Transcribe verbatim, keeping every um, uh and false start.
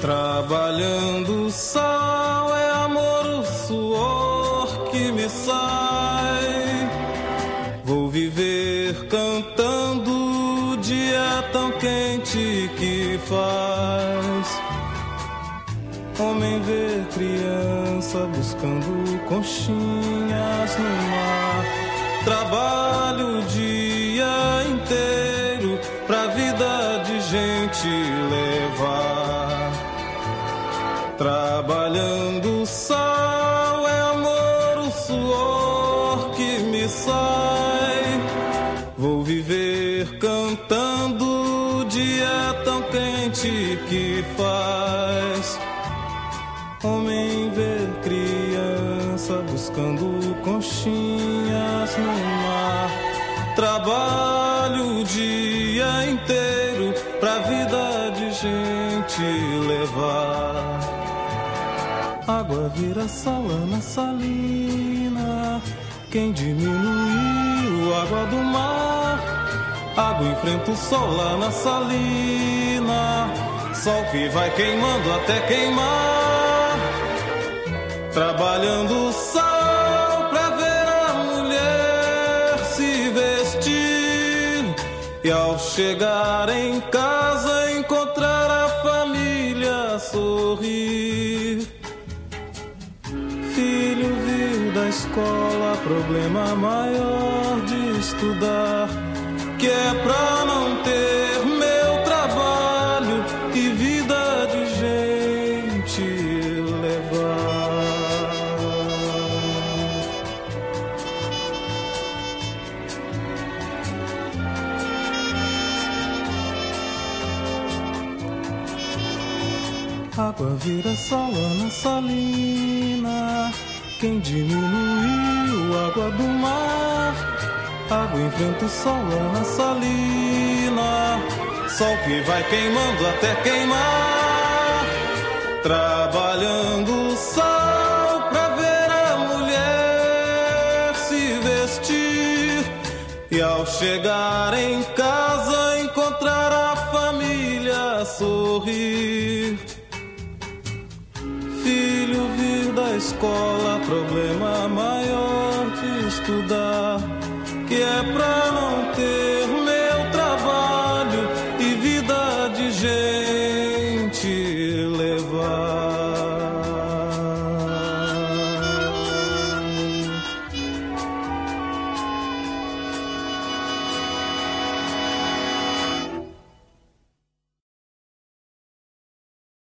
Trabalhando o sol é amor, o suor que me sai. Vou viver cantando o dia tão quente que faz. Homem vê criança buscando conchinhas no mar. Trabalho o dia inteiro pra vida de gente levar. Trabalhando o sol é amor, o suor que me sai. Vou viver cantando o dia tão quente que faz. Homem vê criança buscando conchinhas no mar. Trabalho o dia inteiro pra vida de gente levar. Água vira sala na salina. Quem diminuiu a água do mar? Água enfrenta o sol lá na salina. Sol que vai queimando até queimar. Trabalhando o sol pra ver a mulher se vestir. E ao chegar em casa encontrar a família sorrir. Filho vir da escola, problema maior de estudar, que é pra não ter meu trabalho e vida de gente levar. Água vira sala na salina. Quem diminuiu a água do mar? Água enfrenta o sol lá na salina. Sol que vai queimando até queimar. Trabalhando o sol pra ver a mulher se vestir. E ao chegar em casa encontrar a família sorrir. Filho vir da escola, problema maior de estudar, que é pra não